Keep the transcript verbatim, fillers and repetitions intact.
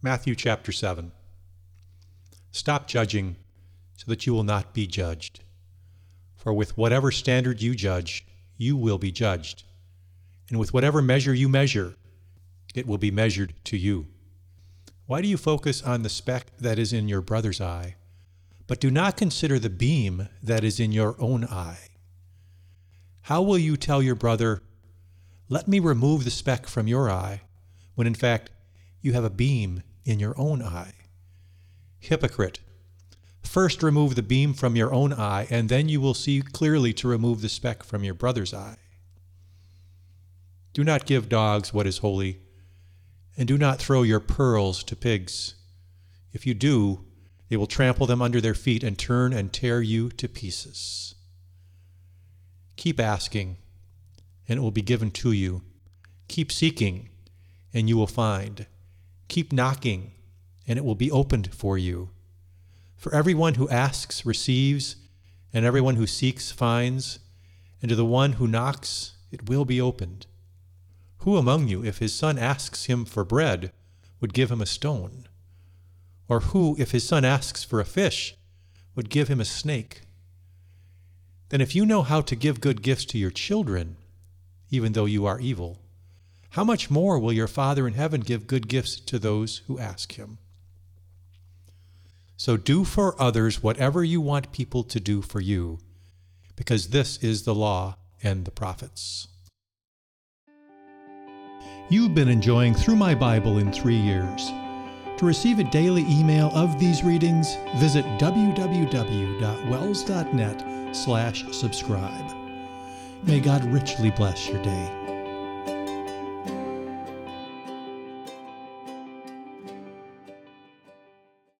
Matthew chapter seven. Stop judging so that you will not be judged. For with whatever standard you judge, you will be judged. And with whatever measure you measure, it will be measured to you. Why do you focus on the speck that is in your brother's eye, but do not consider the beam that is in your own eye? How will you tell your brother, "Let me remove the speck from your eye," when in fact you have a beam in your own eye? Hypocrite! First remove the beam from your own eye, and then you will see clearly to remove the speck from your brother's eye. Do not give dogs what is holy, and do not throw your pearls to pigs. If you do, they will trample them under their feet and turn and tear you to pieces. Keep asking, and it will be given to you. Keep seeking, and you will find. Keep knocking, and it will be opened for you. For everyone who asks receives, and everyone who seeks finds, and to the one who knocks it will be opened. Who among you, if his son asks him for bread, would give him a stone? Or who, if his son asks for a fish, would give him a snake? Then if you know how to give good gifts to your children, even though you are evil, how much more will your Father in heaven give good gifts to those who ask him? So do for others whatever you want people to do for you, because this is the law and the prophets. You've been enjoying Through My Bible in Three Years. To receive a daily email of these readings, visit w w w dot wells dot net slash subscribe. May God richly bless your day.